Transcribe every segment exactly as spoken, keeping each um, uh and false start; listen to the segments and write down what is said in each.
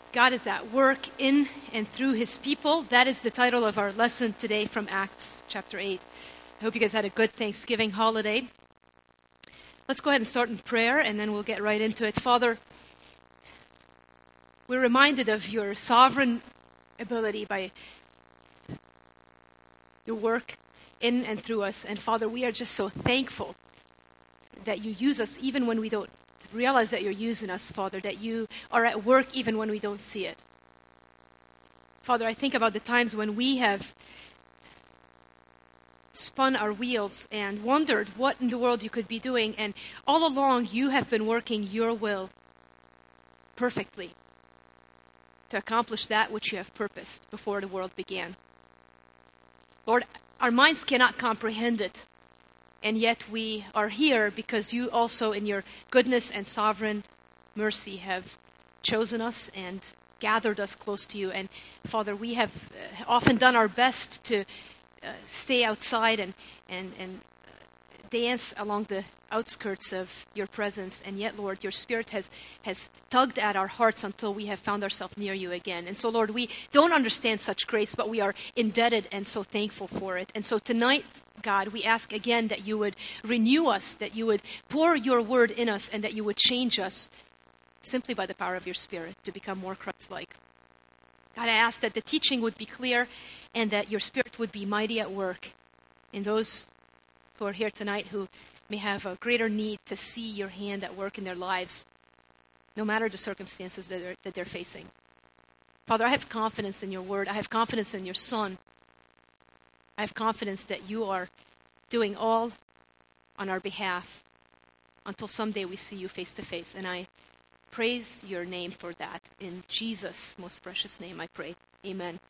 God is at work in and through his people. That is the title of our lesson today from Acts chapter eight. I hope you guys had a good Thanksgiving holiday. Let's go ahead and start in prayer, and then we'll get right into it. Father, we're reminded of your sovereign ability by your work in and through us. And Father, we are just so thankful that you use us even when we don't realize that you're using us, Father, that you are at work even when we don't see it. Father, I think about the times when we have spun our wheels and wondered what in the world you could be doing, and all along you have been working your will perfectly to accomplish that which you have purposed before the world began. Lord, our minds cannot comprehend it. And yet we are here because you also, in your goodness and sovereign mercy, have chosen us and gathered us close to you. And Father, we have uh, often done our best to uh, stay outside and, and, and dance along the outskirts of your presence. And yet, Lord, your Spirit has, has tugged at our hearts until we have found ourselves near you again. And so, Lord, we don't understand such grace, but we are indebted and so thankful for it. And so tonight, God, we ask again that you would renew us, that you would pour your word in us, and that you would change us simply by the power of your Spirit to become more Christ-like. God, I ask that the teaching would be clear and that your Spirit would be mighty at work in those who are here tonight who may have a greater need to see your hand at work in their lives, no matter the circumstances that they're, that they're facing. Father, I have confidence in your word. I have confidence in your Son. I have confidence that you are doing all on our behalf until someday we see you face to face. And I praise your name for that. In Jesus' most precious name I pray. Amen.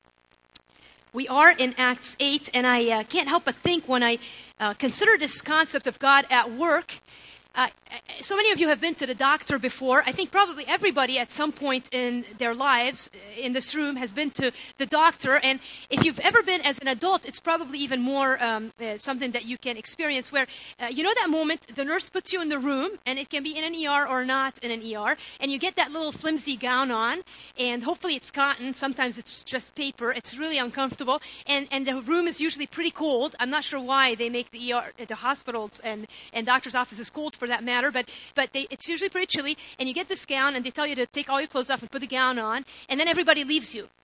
We are in Acts eight, and I uh, can't help but think when I uh, consider this concept of God at work. Uh, so many of you have been to the doctor before. I think probably everybody at some point in their lives in this room has been to the doctor. And if you've ever been as an adult, it's probably even more um, uh, something that you can experience where, uh, you know that moment the nurse puts you in the room, and it can be in an E R or not in an E R, and you get that little flimsy gown on, and hopefully it's cotton. Sometimes it's just paper. It's really uncomfortable. And, and the room is usually pretty cold. I'm not sure why they make the E R, the hospitals and, and doctor's offices cold for that matter, but but they, it's usually pretty chilly, and you get this gown, and they tell you to take all your clothes off and put the gown on, and then everybody leaves you.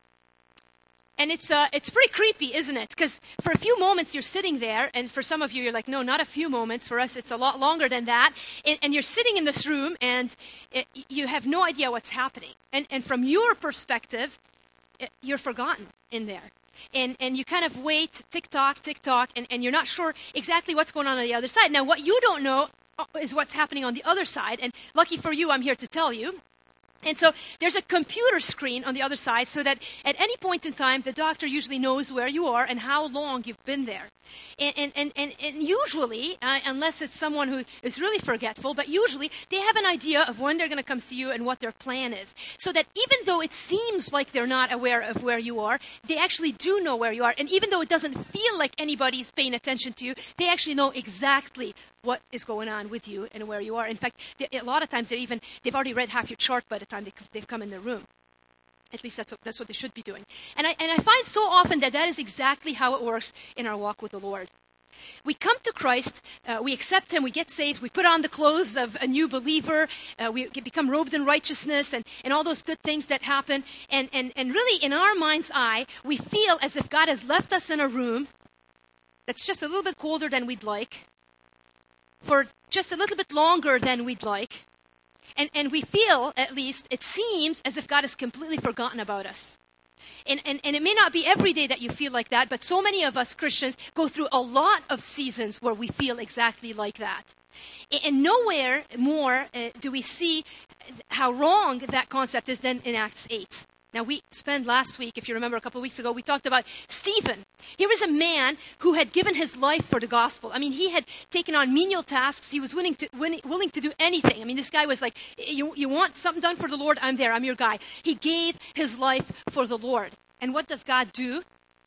And it's uh, it's pretty creepy, isn't it? Because for a few moments you're sitting there, and for some of you, you're like, no, not a few moments. For us, it's a lot longer than that. And, and you're sitting in this room, and it, you have no idea what's happening. And, and from your perspective, it, you're forgotten in there. And and you kind of wait, tick-tock, tick-tock, and, and you're not sure exactly what's going on on the other side. Now, what you don't know is what's happening on the other side, and lucky for you, I'm here to tell you. And so there's a computer screen on the other side so that at any point in time, the doctor usually knows where you are and how long you've been there. And, and, and, and, and usually, uh, unless it's someone who is really forgetful, but usually they have an idea of when they're going to come see you and what their plan is. So that even though it seems like they're not aware of where you are, they actually do know where you are. And even though it doesn't feel like anybody's paying attention to you, they actually know exactly what is going on with you and where you are. In fact, they, a lot of times they're even, they've already read half your chart by the time they, they've come in the room. At least that's, that's what they should be doing. And I, and I find so often that that is exactly how it works in our walk with the Lord. We come to Christ, uh, we accept him, we get saved, we put on the clothes of a new believer, uh, we get, become robed in righteousness and, and all those good things that happen. And, and, and really, in our mind's eye, we feel as if God has left us in a room that's just a little bit colder than we'd like, for just a little bit longer than we'd like. And and we feel, at least, it seems as if God has completely forgotten about us. And, and and it may not be every day that you feel like that, but so many of us Christians go through a lot of seasons where we feel exactly like that. And, and nowhere more uh, do we see how wrong that concept is than in Acts eight. Now, we spent last week, if you remember a couple of weeks ago, we talked about Stephen. Here was a man who had given his life for the gospel. I mean, he had taken on menial tasks. He was willing to, willing to do anything. I mean, this guy was like, you, you want something done for the Lord? I'm there. I'm your guy. He gave his life for the Lord. And what does God do?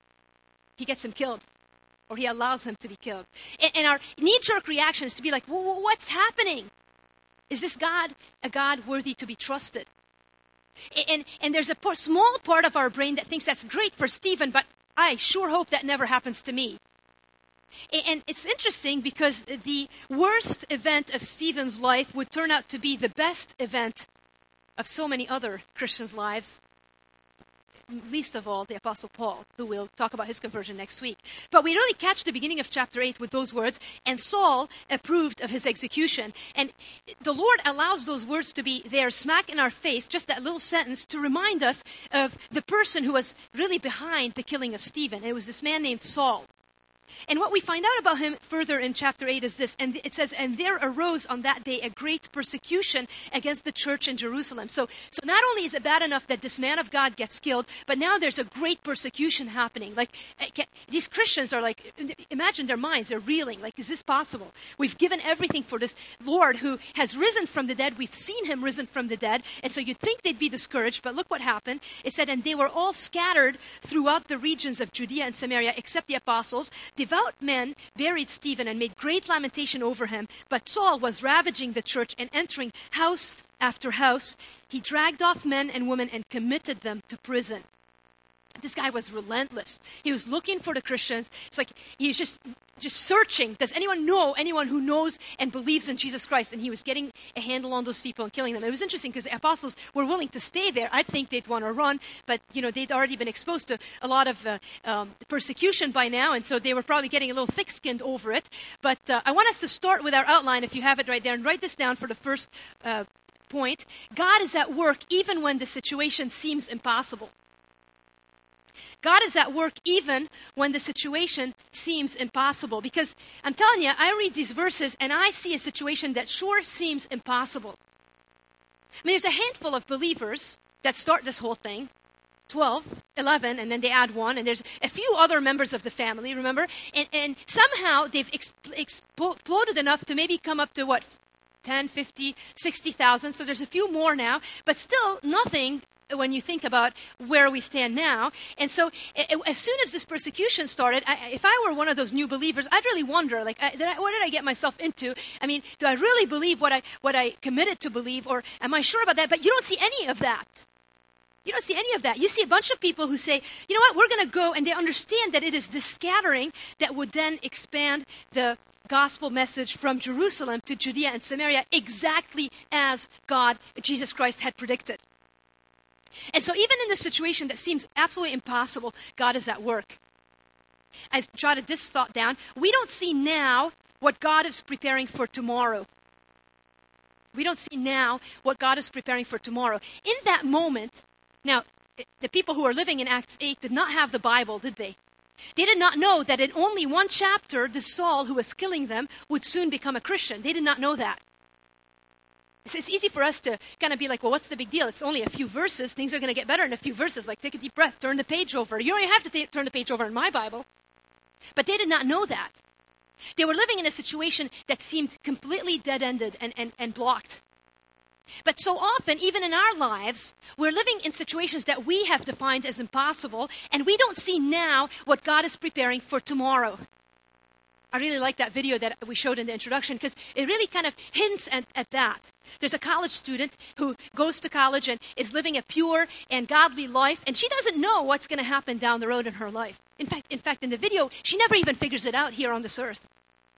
He gets him killed, or he allows him to be killed. And, and our knee-jerk reaction is to be like, well, what's happening? Is this God a God worthy to be trusted? And, and there's a por- small part of our brain that thinks that's great for Stephen, but I sure hope that never happens to me. And it's interesting because the worst event of Stephen's life would turn out to be the best event of so many other Christians' lives. Least of all, the Apostle Paul, who we'll talk about his conversion next week. But we really catch the beginning of chapter eight with those words, and Saul approved of his execution. And the Lord allows those words to be there smack in our face, just that little sentence, to remind us of the person who was really behind the killing of Stephen. It was this man named Saul. And what we find out about him further in chapter eight is this, and it says, and there arose on that day a great persecution against the church in Jerusalem. So, so not only is it bad enough that this man of God gets killed, but now there's a great persecution happening. Like, these Christians are like, imagine their minds, they're reeling. Like, is this possible? We've given everything for this Lord who has risen from the dead. We've seen him risen from the dead. And so you'd think they'd be discouraged, but look what happened. It said, and they were all scattered throughout the regions of Judea and Samaria, except the apostles. Devout men buried Stephen and made great lamentation over him, but Saul was ravaging the church and entering house after house. He dragged off men and women and committed them to prison. This guy was relentless. He was looking for the Christians. It's like he was just, just searching. Does anyone know anyone who knows and believes in Jesus Christ? And he was getting a handle on those people and killing them. It was interesting because the apostles were willing to stay there. I think they'd want to run, but you know they'd already been exposed to a lot of uh, um, persecution by now, and so they were probably getting a little thick-skinned over it. But uh, I want us to start with our outline, if you have it right there, and write this down for the first uh, point. God is at work even when the situation seems impossible. God is at work even when the situation seems impossible. Because I'm telling you, I read these verses and I see a situation that sure seems impossible. I mean, there's a handful of believers that start this whole thing. twelve, eleven, and then they add one. And there's a few other members of the family, remember? And, and somehow they've exp- exploded enough to maybe come up to what? ten, fifty, sixty thousand. So there's a few more now. But still nothing when you think about where we stand now. And so as soon as this persecution started, I, if I were one of those new believers, I'd really wonder, like, I, did I, what did I get myself into? I mean, do I really believe what I what I committed to believe, or am I sure about that? But you don't see any of that. You don't see any of that. You see a bunch of people who say, you know what, we're going to go, and they understand that it is this scattering that would then expand the gospel message from Jerusalem to Judea and Samaria exactly as God, Jesus Christ, had predicted. And so even in this situation that seems absolutely impossible, God is at work. I've jotted this thought down. We don't see now what God is preparing for tomorrow. We don't see now what God is preparing for tomorrow. In that moment, now, the people who are living in Acts eight did not have the Bible, did they? They did not know that in only one chapter, the Saul who was killing them would soon become a Christian. They did not know that. It's easy for us to kind of be like, well, what's the big deal? It's only a few verses. Things are going to get better in a few verses. Like, take a deep breath, turn the page over. You don't even have to t- turn the page over in my Bible. But they did not know that. They were living in a situation that seemed completely dead-ended and, and, and blocked. But so often, even in our lives, we're living in situations that we have defined as impossible, and we don't see now what God is preparing for tomorrow. I really like that video that we showed in the introduction because it really kind of hints at, at that. There's a college student who goes to college and is living a pure and godly life, and she doesn't know what's going to happen down the road in her life. In fact, in fact, in the video, she never even figures it out here on this earth.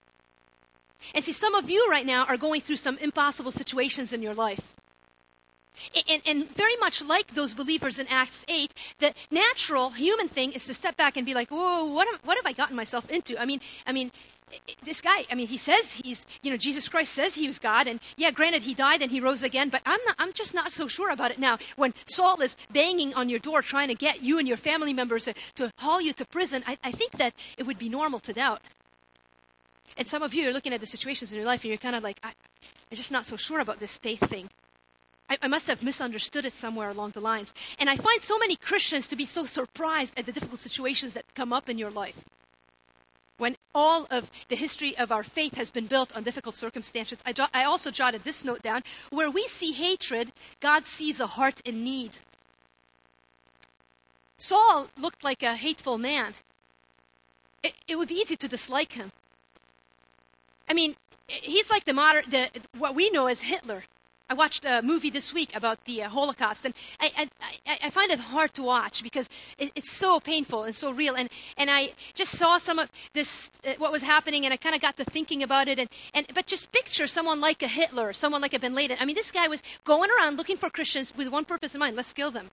And see, some of you right now are going through some impossible situations in your life. And, and very much like those believers in Acts eight, the natural human thing is to step back and be like, whoa, what have, what have I gotten myself into? I mean, I mean, this guy, I mean, he says he's, you know, Jesus Christ says he was God. And yeah, granted, he died and he rose again, but I'm not, I'm just not so sure about it now. When Saul is banging on your door trying to get you and your family members to, to haul you to prison, I, I think that it would be normal to doubt. And some of you are looking at the situations in your life and you're kind of like, I, I'm just not so sure about this faith thing. I, I must have misunderstood it somewhere along the lines. And I find so many Christians to be so surprised at the difficult situations that come up in your life. When all of the history of our faith has been built on difficult circumstances. I, jo- I also jotted this note down. Where we see hatred, God sees a heart in need. Saul looked like a hateful man. It, it would be easy to dislike him. I mean, he's like the modern, the what we know as Hitler. I watched a movie this week about the uh, Holocaust, and I, I, I find it hard to watch because it, it's so painful and so real. And, and I just saw some of this, uh, what was happening, and I kind of got to thinking about it. And, and but just picture someone like a Hitler, someone like a Bin Laden. I mean, this guy was going around looking for Christians with one purpose in mind: let's kill them.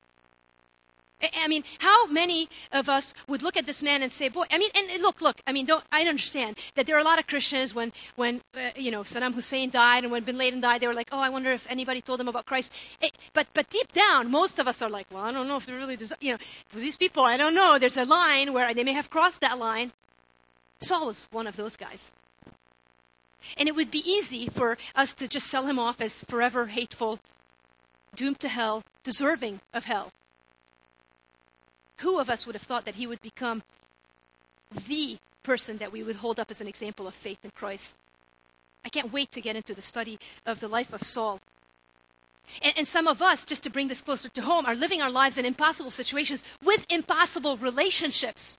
I mean, how many of us would look at this man and say, boy, I mean, and look, look, I mean, don't, I understand that there are a lot of Christians when, when uh, you know, Saddam Hussein died and when Bin Laden died, they were like, oh, I wonder if anybody told them about Christ. It, but but deep down, most of us are like, well, I don't know if they really, des- you know, these people, I don't know. There's a line where they may have crossed that line. Saul was one of those guys. And it would be easy for us to just sell him off as forever hateful, doomed to hell, deserving of hell. Who of us would have thought that he would become the person that we would hold up as an example of faith in Christ? I can't wait to get into the study of the life of Saul. And, and some of us, just to bring this closer to home, are living our lives in impossible situations with impossible relationships.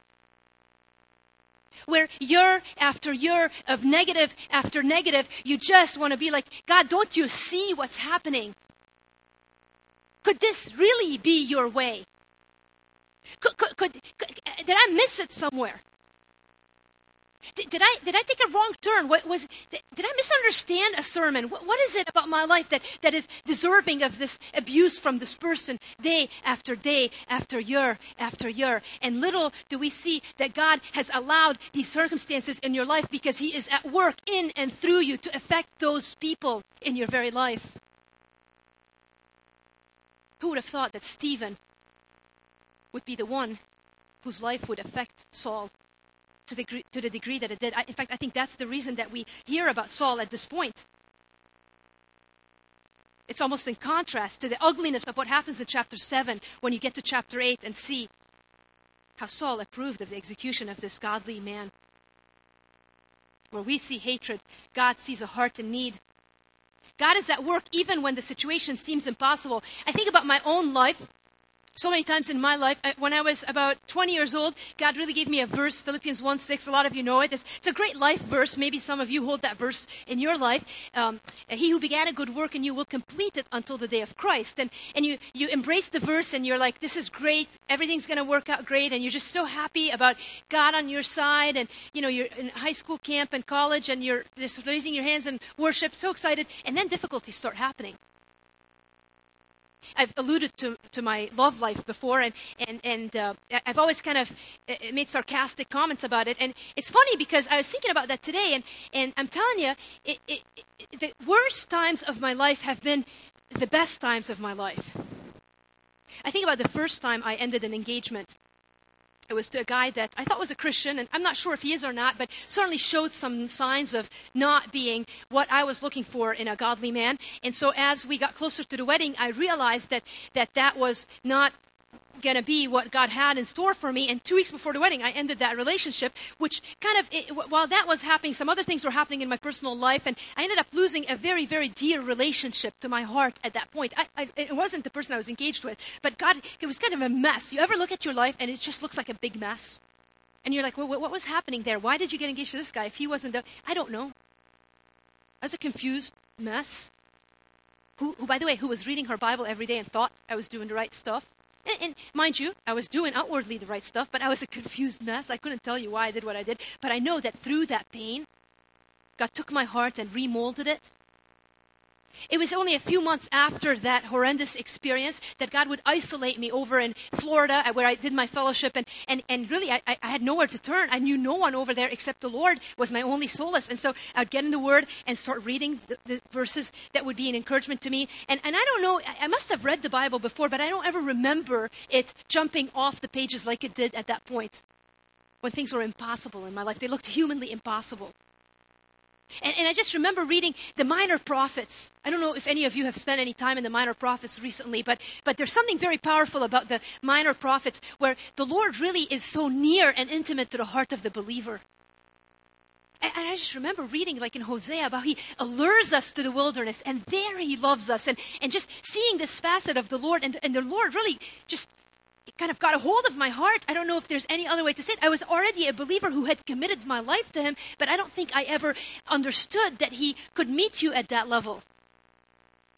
Where year after year of negative after negative, you just want to be like, God, don't you see what's happening? Could this really be your way? Could, could, could, could, did I miss it somewhere? Did, did I did I take a wrong turn? What was did, did I misunderstand a sermon? What, what is it about my life that, that is deserving of this abuse from this person day after day after year after year? And little do we see that God has allowed these circumstances in your life because He is at work in and through you to affect those people in your very life. Who would have thought that Stephen would be the one whose life would affect Saul to the degree, to the degree that it did. I, in fact, I think that's the reason that we hear about Saul at this point. It's almost in contrast to the ugliness of what happens in chapter seven when you get to chapter eight and see how Saul approved of the execution of this godly man. Where we see hatred, God sees a heart in need. God is at work even when the situation seems impossible. I think about my own life. So many times in my life, when I was about twenty years old, God really gave me a verse, Philippians one six. A lot of you know it. It's, it's a great life verse. Maybe some of you hold that verse in your life. Um, he who began a good work in you will complete it until the day of Christ. And, and you, you embrace the verse and you're like, this is great. Everything's going to work out great. And you're just so happy about God on your side. And, you know, you're in high school camp and college and you're just raising your hands in worship, so excited. And then difficulties start happening. I've alluded to, to my love life before, and, and, and uh, I've always kind of made sarcastic comments about it. And it's funny because I was thinking about that today, and, and I'm telling you, it, it, it, the worst times of my life have been the best times of my life. I think about the first time I ended an engagement. It was to a guy that I thought was a Christian, and I'm not sure if he is or not, but certainly showed some signs of not being what I was looking for in a godly man. And so as we got closer to the wedding, I realized that that, that was not going to be what God had in store for me. And two weeks before the wedding, I ended that relationship, which kind of, it, while that was happening, some other things were happening in my personal life, and I ended up losing a very, very dear relationship to my heart at that point. I, I, it wasn't the person I was engaged with, but God, it was kind of a mess. You ever look at your life and it just looks like a big mess? And you're like, well, what was happening there? Why did you get engaged to this guy if he wasn't the, I don't know. I was a confused mess. Who, who, by the way, who was reading her Bible every day and thought I was doing the right stuff. And, and mind you, I was doing outwardly the right stuff, but I was a confused mess. I couldn't tell you why I did what I did. But I know that through that pain, God took my heart and remolded it. It was only a few months after that horrendous experience that God would isolate me over in Florida where I did my fellowship. And, and, and really, I, I had nowhere to turn. I knew no one over there except the Lord was my only solace. And so I would get in the Word and start reading the, the verses that would be an encouragement to me. And, and I don't know, I must have read the Bible before, but I don't ever remember it jumping off the pages like it did at that point when things were impossible in my life. They looked humanly impossible. And, and I just remember reading the Minor Prophets. I don't know if any of you have spent any time in the Minor Prophets recently, but, but there's something very powerful about the Minor Prophets where the Lord really is so near and intimate to the heart of the believer. And, and I just remember reading, like in Hosea, about He allures us to the wilderness, and there He loves us. And, and just seeing this facet of the Lord, and, and the Lord really just it kind of got a hold of my heart. I don't know if there's any other way to say it. I was already a believer who had committed my life to Him, but I don't think I ever understood that He could meet you at that level.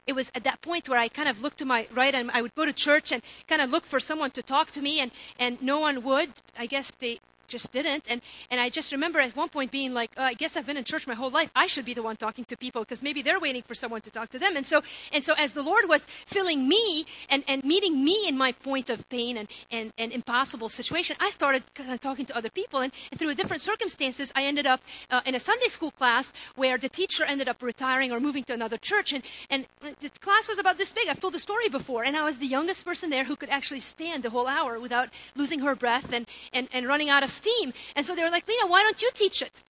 It was at that point where I kind of looked to my right and I would go to church and kind of look for someone to talk to me, and, and no one would. I guess they just didn't. And, and I just remember at one point being like, oh, I guess I've been in church my whole life. I should be the one talking to people because maybe they're waiting for someone to talk to them. And so and so as the Lord was filling me and, and meeting me in my point of pain and, and, and impossible situation, I started kind of talking to other people. And, and through different circumstances, I ended up uh, in a Sunday school class where the teacher ended up retiring or moving to another church. And, and the class was about this big. I've told the story before. And I was the youngest person there who could actually stand the whole hour without losing her breath and, and, and running out of steam. And so they were like, Lena, why don't you teach it?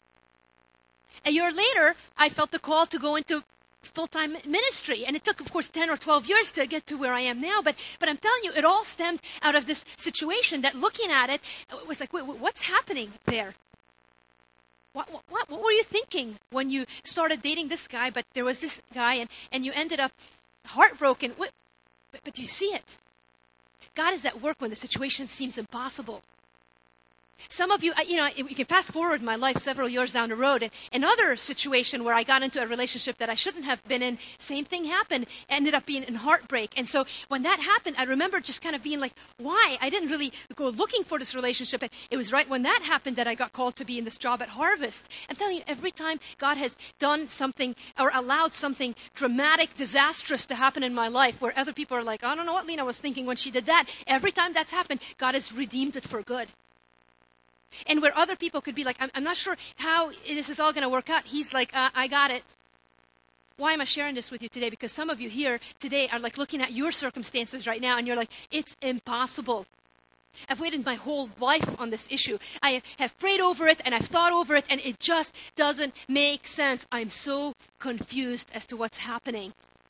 A year later, I felt the call to go into full-time ministry. And it took, of course, ten or twelve years to get to where I am now. But but I'm telling you, it all stemmed out of this situation that looking at it, it was like, wait, what's happening there? What, what, what were you thinking when you started dating this guy, but there was this guy, and, and you ended up heartbroken? What, but, but do you see it? God is at work when the situation seems impossible. Some of you, you know, you can fast forward my life several years down the road. And another situation where I got into a relationship that I shouldn't have been in, same thing happened, ended up being in heartbreak. And so when that happened, I remember just kind of being like, why? I didn't really go looking for this relationship. And it was right when that happened that I got called to be in this job at Harvest. I'm telling you, every time God has done something or allowed something dramatic, disastrous to happen in my life where other people are like, I don't know what Lena was thinking when she did that. Every time that's happened, God has redeemed it for good. And where other people could be like, I'm, I'm not sure how this is all going to work out. He's like, uh, I got it. Why am I sharing this with you today? Because some of you here today are like looking at your circumstances right now and you're like, it's impossible. I've waited my whole life on this issue. I have prayed over it and I've thought over it and it just doesn't make sense. I'm so confused as to what's happening.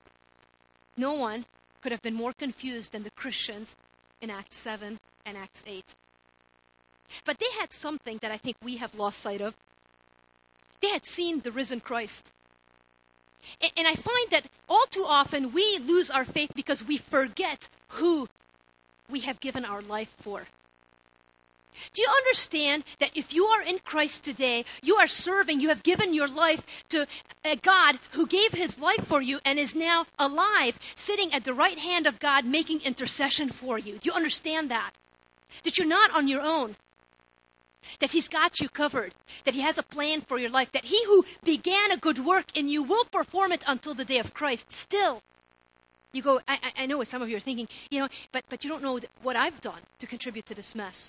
No one could have been more confused than the Christians in Acts seven and Acts eight. But they had something that I think we have lost sight of. They had seen the risen Christ. And, and I find that all too often we lose our faith because we forget who we have given our life for. Do you understand that if you are in Christ today, you are serving, you have given your life to a God who gave his life for you and is now alive, sitting at the right hand of God, making intercession for you? Do you understand that? That you're not on your own. That he's got you covered, that he has a plan for your life, that he who began a good work in you will perform it until the day of Christ. Still, you go, I, I know what some of you are thinking, you know, but, but you don't know what I've done to contribute to this mess.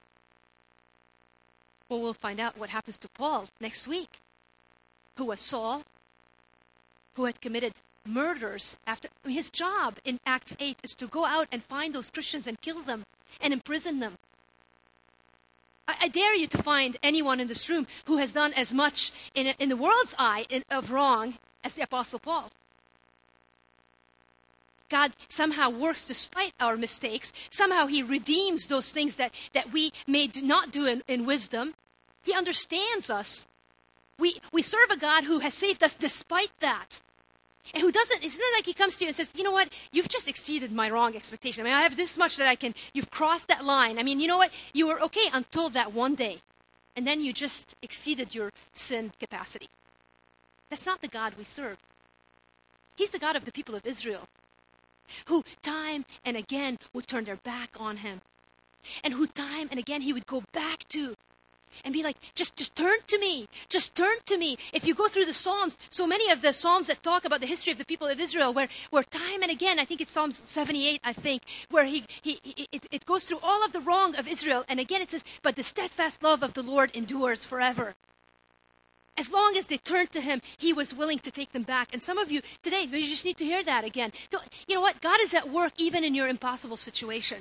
Well, we'll find out what happens to Paul next week, who was Saul, who had committed murders after his job in Acts eight is to go out and find those Christians and kill them and imprison them. I, I dare you to find anyone in this room who has done as much in, in the world's eye in, of wrong as the Apostle Paul. God somehow works despite our mistakes. Somehow he redeems those things that, that we may do not do in, in wisdom. He understands us. We, we serve a God who has saved us despite that. And who doesn't, it's not like he comes to you and says, you know what, you've just exceeded my wrong expectation. I mean, I have this much that I can, you've crossed that line. I mean, you know what, you were okay until that one day. And then you just exceeded your sin capacity. That's not the God we serve. He's the God of the people of Israel, who time and again would turn their back on him. And who time and again he would go back to. And be like, just, just turn to me. Just turn to me. If you go through the Psalms, so many of the Psalms that talk about the history of the people of Israel, where, where time and again, I think it's Psalms seventy-eight, I think, where he, he, he it, it goes through all of the wrong of Israel. And again it says, but the steadfast love of the Lord endures forever. As long as they turned to him, he was willing to take them back. And some of you today, you just need to hear that again. Don't, you know what? God is at work even in your impossible situation.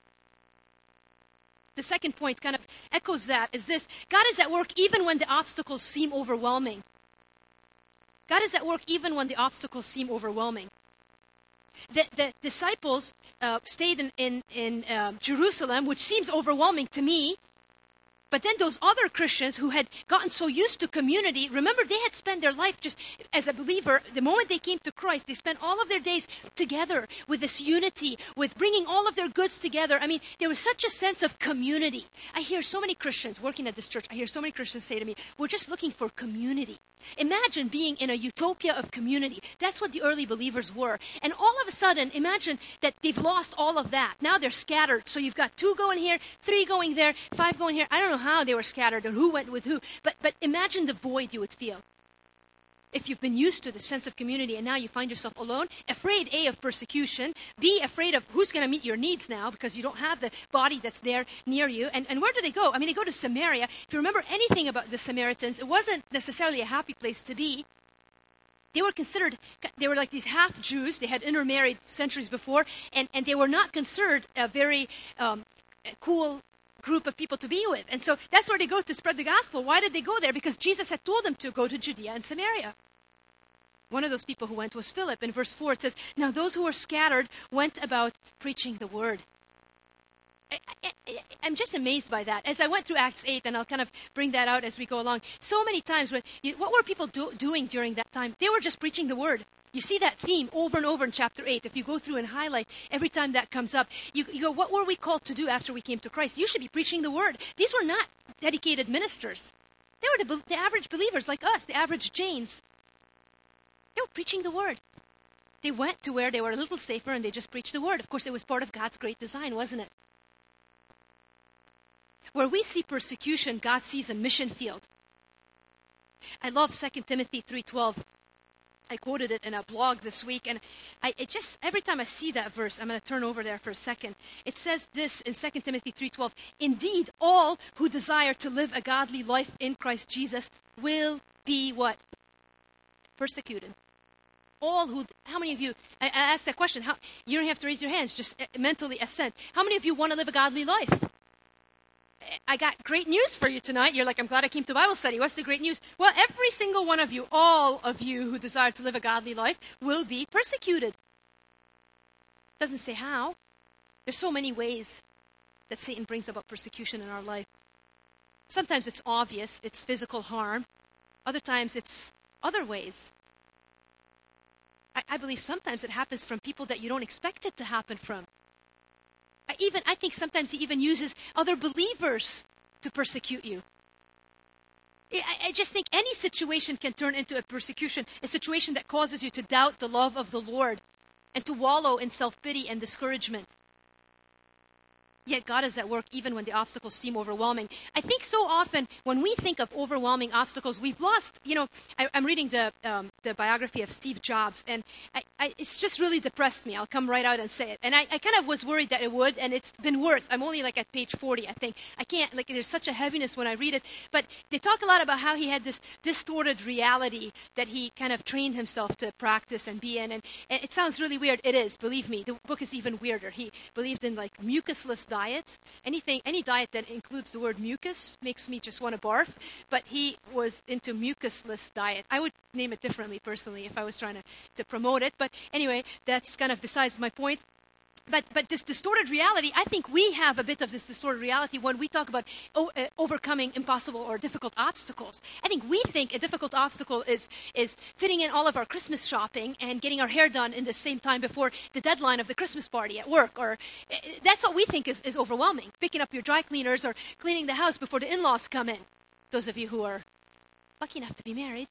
The second point kind of echoes that, is this: God is at work even when the obstacles seem overwhelming. God is at work even when the obstacles seem overwhelming. The, the disciples uh, stayed in, in, in uh, Jerusalem, which seems overwhelming to me. But then those other Christians who had gotten so used to community, remember, they had spent their life just as a believer. The moment they came to Christ, they spent all of their days together with this unity, with bringing all of their goods together. I mean, there was such a sense of community. I hear so many Christians working at this church. I hear so many Christians say to me, we're just looking for community. Imagine being in a utopia of community. That's what the early believers were. And all of a sudden, imagine that they've lost all of that. Now they're scattered. So you've got two going here, three going there, five going here. I don't know how they were scattered or who went with who. But, but imagine the void you would feel. If you've been used to the sense of community and now you find yourself alone, afraid, A, of persecution, B, afraid of who's going to meet your needs now because you don't have the body that's there near you. And, and where do they go? I mean, they go to Samaria. If you remember anything about the Samaritans, it wasn't necessarily a happy place to be. They were considered, they were like these half-Jews. They had intermarried centuries before, and, and they were not considered a very um, cool group of people to be with. And so that's where they go to spread the gospel. Why did they go there? Because Jesus had told them to go to Judea and Samaria. One of those people who went was Philip. In verse four, it says, now those who were scattered went about preaching the word. I, I, I'm just amazed by that. As I went through Acts eight, and I'll kind of bring that out as we go along, so many times, when you, what were people do, doing during that time? They were just preaching the word. You see that theme over and over in chapter eight. If you go through and highlight every time that comes up, you, you go, what were we called to do after we came to Christ? You should be preaching the word. These were not dedicated ministers. They were the, the average believers like us, the average Janes. They were preaching the word. They went to where they were a little safer and they just preached the word. Of course, it was part of God's great design, wasn't it? Where we see persecution, God sees a mission field. I love Second Timothy three twelve. I quoted it in a blog this week, and I it just every time I see that verse, I'm going to turn over there for a second. It says this in Second Timothy three twelve, indeed, all who desire to live a godly life in Christ Jesus will be what? Persecuted. All who, how many of you, I, I asked that question, how, you don't have to raise your hands, just mentally assent. How many of you want to live a godly life? I got great news for you tonight. You're like, I'm glad I came to Bible study. What's the great news? Well, every single one of you, all of you who desire to live a godly life will be persecuted. Doesn't say how. There's so many ways that Satan brings about persecution in our life. Sometimes it's obvious, it's physical harm. Other times it's other ways. I, I believe sometimes it happens from people that you don't expect it to happen from. Even, I think sometimes he even uses other believers to persecute you. I, I just think any situation can turn into a persecution, a situation that causes you to doubt the love of the Lord and to wallow in self-pity and discouragement. Yet God is at work even when the obstacles seem overwhelming. I think so often when we think of overwhelming obstacles, we've lost, you know, I, I'm reading the um, the biography of Steve Jobs, and I, I, it's just really depressed me. I'll come right out and say it. And I, I kind of was worried that it would, and it's been worse. I'm only like at page forty, I think. I can't, like, there's such a heaviness when I read it. But they talk a lot about how he had this distorted reality that he kind of trained himself to practice and be in. And, and it sounds really weird. It is, believe me. The book is even weirder. He believed in, like, mucusless diet. Anything, any diet that includes the word mucus makes me just want to barf. But he was into mucusless diet. I would name it differently personally if I was trying to, to promote it. But anyway, that's kind of besides my point. But but this distorted reality, I think we have a bit of this distorted reality when we talk about o- uh, overcoming impossible or difficult obstacles. I think we think a difficult obstacle is is fitting in all of our Christmas shopping and getting our hair done in the same time before the deadline of the Christmas party at work. Or uh, that's what we think is, is overwhelming. Picking up your dry cleaners or cleaning the house before the in-laws come in. Those of you who are lucky enough to be married.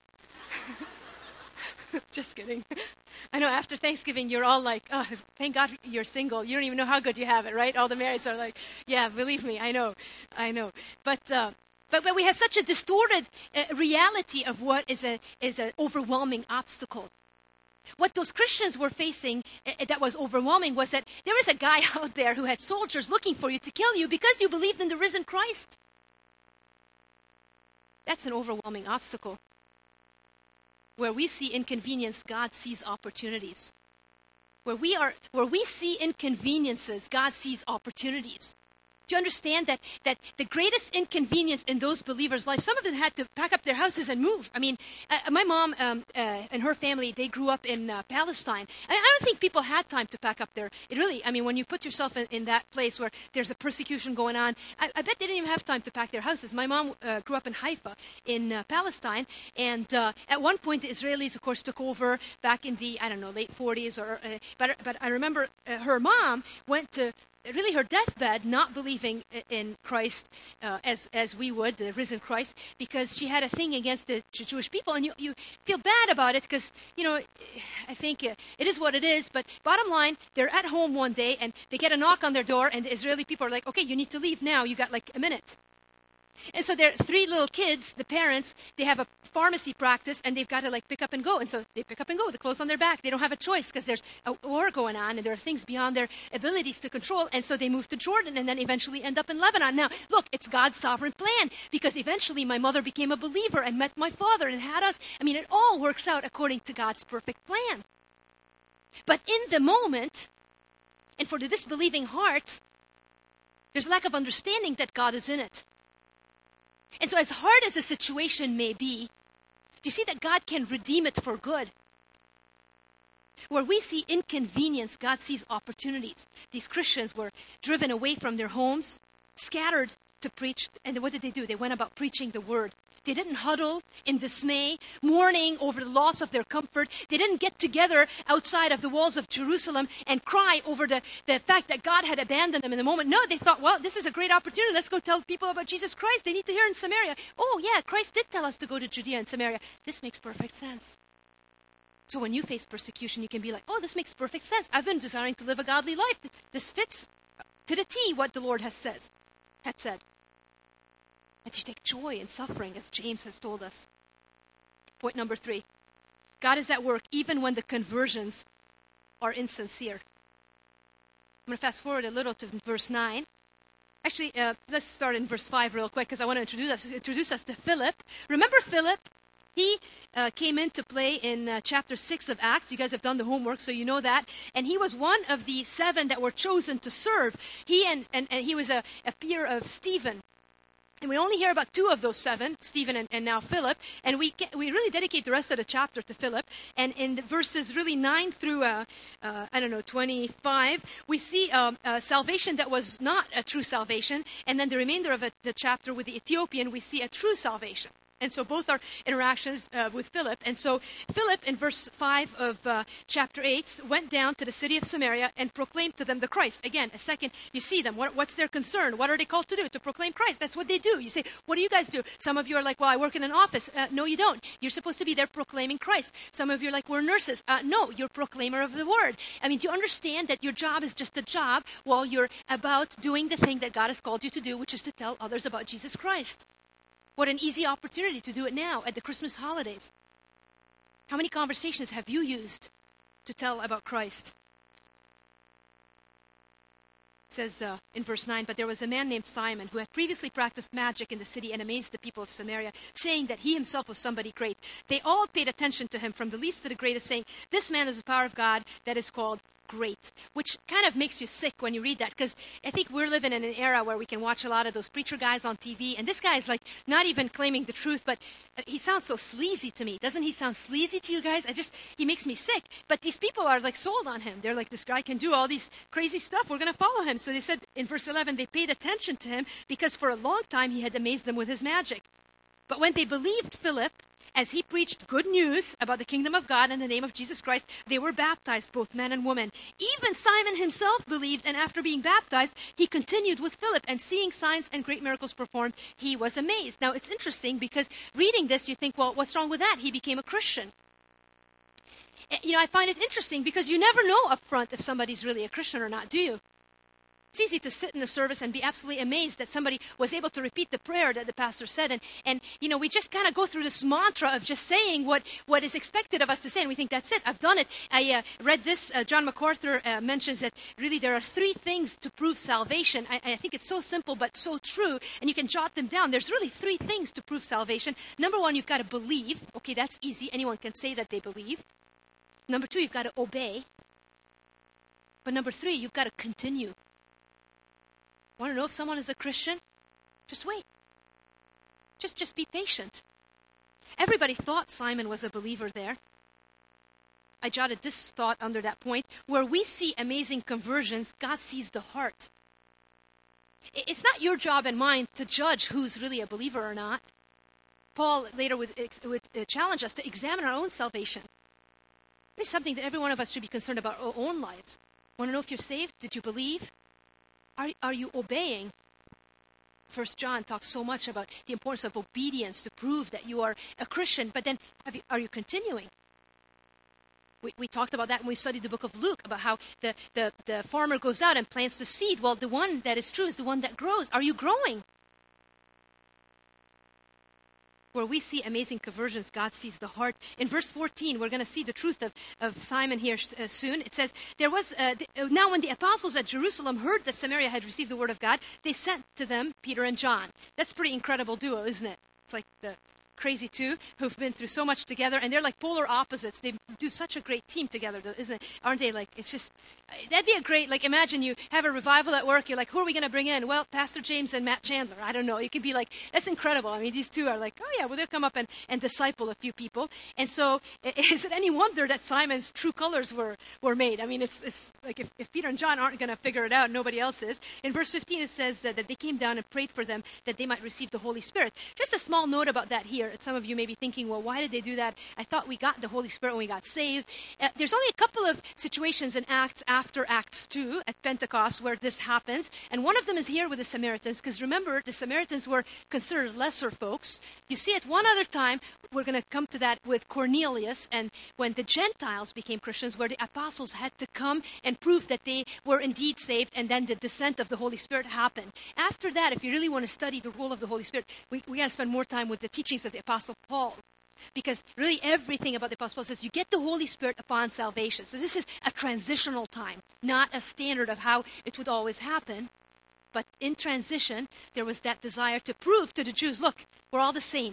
Just kidding. I know after Thanksgiving, you're all like, oh, thank God you're single. You don't even know how good you have it, right? All the marrieds are like, yeah, believe me, I know, I know. But uh, but, but we have such a distorted uh, reality of what is a is an overwhelming obstacle. What those Christians were facing uh, that was overwhelming was that there is a guy out there who had soldiers looking for you to kill you because you believed in the risen Christ. That's an overwhelming obstacle. Where we see inconvenience, God sees opportunities. Where we are, where we see inconveniences, God sees opportunities. Do you understand that that the greatest inconvenience in those believers' lives, some of them had to pack up their houses and move. I mean, uh, my mom um, uh, and her family, they grew up in uh, Palestine. I, I don't think people had time to pack up their, it really, I mean, when you put yourself in, in that place where there's a persecution going on, I, I bet they didn't even have time to pack their houses. My mom uh, grew up in Haifa in uh, Palestine, and uh, at one point the Israelis, of course, took over back in the, I don't know, late forties, or, uh, but, but I remember uh, her mom went to really her deathbed, not believing in Christ uh, as as we would, the risen Christ, because she had a thing against the Jewish people. And you, you feel bad about it because, you know, I think it is what it is. But bottom line, they're at home one day and they get a knock on their door and the Israeli people are like, okay, you need to leave now. You got like a minute. And so there are three little kids, the parents, they have a pharmacy practice and they've got to like pick up and go. And so they pick up and go, the clothes on their back. They don't have a choice because there's a war going on and there are things beyond their abilities to control. And so they move to Jordan and then eventually end up in Lebanon. Now, look, it's God's sovereign plan because eventually my mother became a believer and met my father and had us. I mean, it all works out according to God's perfect plan. But in the moment, and for the disbelieving heart, there's a lack of understanding that God is in it. And so as hard as a situation may be, do you see that God can redeem it for good? Where we see inconvenience, God sees opportunities. These Christians were driven away from their homes, scattered to preach. And what did they do? They went about preaching the word. They didn't huddle in dismay, mourning over the loss of their comfort. They didn't get together outside of the walls of Jerusalem and cry over the, the fact that God had abandoned them in the moment. No, they thought, well, this is a great opportunity. Let's go tell people about Jesus Christ. They need to hear in Samaria. Oh, yeah, Christ did tell us to go to Judea and Samaria. This makes perfect sense. So when you face persecution, you can be like, oh, this makes perfect sense. I've been desiring to live a godly life. This fits to the T what the Lord has says, had said. And you take joy in suffering, as James has told us. Point number three. God is at work even when the conversions are insincere. I'm going to fast forward a little to verse nine. Actually, uh, let's start in verse five real quick because I want to introduce us, introduce us to Philip. Remember Philip? He uh, came into play in uh, chapter six of Acts. You guys have done the homework, so you know that. And he was one of the seven that were chosen to serve. He and, and, and he was a, a peer of Stephen. And we only hear about two of those seven, Stephen and, and now Philip. And we get, we really dedicate the rest of the chapter to Philip. And in the verses really nine through, uh, uh, I don't know, twenty-five, we see um, uh, salvation that was not a true salvation. And then the remainder of it, the chapter with the Ethiopian, we see a true salvation. And so both are interactions uh, with Philip. And so Philip, in verse five of uh, chapter eight, went down to the city of Samaria and proclaimed to them the Christ. Again, a second, you see them. What, what's their concern? What are they called to do? To proclaim Christ. That's what they do. You say, what do you guys do? Some of you are like, well, I work in an office. Uh, no, you don't. You're supposed to be there proclaiming Christ. Some of you are like, we're nurses. Uh, no, you're proclaimer of the word. I mean, do you understand that your job is just a job while you're about doing the thing that God has called you to do, which is to tell others about Jesus Christ? What an easy opportunity to do it now at the Christmas holidays. How many conversations have you used to tell about Christ? It says uh, in verse nine, but there was a man named Simon who had previously practiced magic in the city and amazed the people of Samaria, saying that he himself was somebody great. They all paid attention to him, from the least to the greatest, saying, this man is the power of God that is called great, which kind of makes you sick when you read that, because I think we're living in an era where we can watch a lot of those preacher guys on T V, and this guy is like not even claiming the truth, but he sounds so sleazy to me. Doesn't he sound sleazy to you guys? I just, he makes me sick. But these people are like sold on him. They're like, this guy can do all these crazy stuff. We're going to follow him. So they said in verse eleven, they paid attention to him because for a long time he had amazed them with his magic. But when they believed Philip, as he preached good news about the kingdom of God in the name of Jesus Christ, they were baptized, both men and women. Even Simon himself believed, and after being baptized, he continued with Philip, and seeing signs and great miracles performed, he was amazed. Now, it's interesting because reading this, you think, well, what's wrong with that? He became a Christian. You know, I find it interesting because you never know up front if somebody's really a Christian or not, do you? It's easy to sit in a service and be absolutely amazed that somebody was able to repeat the prayer that the pastor said. And, and you know, we just kind of go through this mantra of just saying what, what is expected of us to say. And we think, that's it. I've done it. I uh, read this. Uh, John MacArthur uh, mentions that really there are three things to prove salvation. I, I think it's so simple but so true. And you can jot them down. There's really three things to prove salvation. Number one, you've got to believe. Okay, that's easy. Anyone can say that they believe. Number two, you've got to obey. But number three, you've got to continue. Want to know if someone is a Christian? Just wait. Just, just be patient. Everybody thought Simon was a believer there. I jotted this thought under that point. Where we see amazing conversions, God sees the heart. It's not your job and mine to judge who's really a believer or not. Paul later would, would challenge us to examine our own salvation. It's something that every one of us should be concerned about our own lives. Want to know if you're saved? Did you believe? Are, are you obeying? First John talks so much about the importance of obedience to prove that you are a Christian, but then have you, are you continuing? We, we talked about that when we studied the book of Luke, about how the, the, the farmer goes out and plants the seed. Well, the one that is true is the one that grows. Are you growing? Where we see amazing conversions, God sees the heart. In verse fourteen, we're going to see the truth of, of Simon here uh, soon. It says, "There was uh, th- now when the apostles at Jerusalem heard that Samaria had received the word of God, they sent to them Peter and John." That's a pretty incredible duo, isn't it? It's like the crazy two who've been through so much together, and they're like polar opposites. They do such a great team together, isn't it? Aren't they? Like, it's just, that'd be a great, like, imagine you have a revival at work. You're like, who are we going to bring in? Well, Pastor James and Matt Chandler. I don't know. You can be like, that's incredible. I mean, these two are like, oh yeah, well, they'll come up and, and disciple a few people. And so, is it any wonder that Simon's true colors were, were made? I mean, it's, it's like if, if Peter and John aren't going to figure it out, nobody else is. In verse fifteen, it says uh, that they came down and prayed for them that they might receive the Holy Spirit. Just a small note about that here. Some of you may be thinking, well, why did they do that? I thought we got the Holy Spirit when we got saved. Uh, there's only a couple of situations in Acts after Acts two at Pentecost where this happens. And one of them is here with the Samaritans, because remember, the Samaritans were considered lesser folks. You see it one other time. We're going to come to that with Cornelius, and when the Gentiles became Christians, where the apostles had to come and prove that they were indeed saved, and then the descent of the Holy Spirit happened. After that, if you really want to study the role of the Holy Spirit, we, we got to spend more time with the teachings of the Apostle Paul. Because really everything about the Apostle Paul says you get the Holy Spirit upon salvation. So this is a transitional time, not a standard of how it would always happen. But in transition, there was that desire to prove to the Jews, look, we're all the same.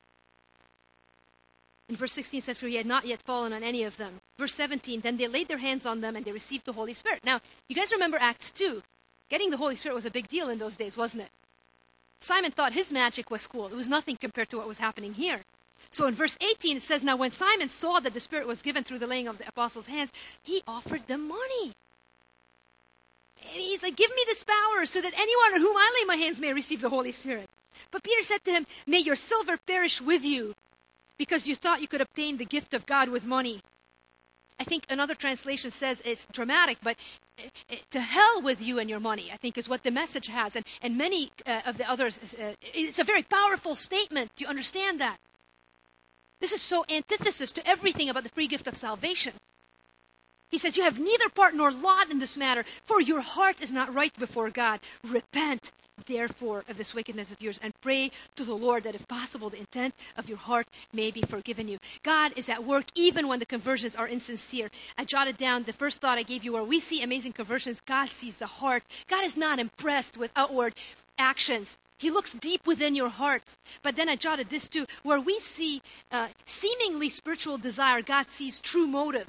In verse sixteen it says, for he had not yet fallen on any of them. Verse seventeen, then they laid their hands on them and they received the Holy Spirit. Now, you guys remember Acts two. Getting the Holy Spirit was a big deal in those days, wasn't it? Simon thought his magic was cool. It was nothing compared to what was happening here. So in verse eighteen, it says, now when Simon saw that the Spirit was given through the laying of the apostles' hands, he offered them money. He's like, give me this power so that anyone on whom I lay my hands may receive the Holy Spirit. But Peter said to him, may your silver perish with you, because you thought you could obtain the gift of God with money. I think another translation says it's dramatic, but to hell with you and your money, I think is what the message has. And, and many uh, of the others, uh, it's a very powerful statement. Do you understand that? This is so antithesis to everything about the free gift of salvation. He says, you have neither part nor lot in this matter, for your heart is not right before God. Repent, therefore, of this wickedness of yours, and pray to the Lord that if possible, the intent of your heart may be forgiven you. God is at work even when the conversions are insincere. I jotted down the first thought I gave you, where we see amazing conversions, God sees the heart. God is not impressed with outward actions. He looks deep within your heart. But then I jotted this too, where we see uh, seemingly spiritual desire, God sees true motive.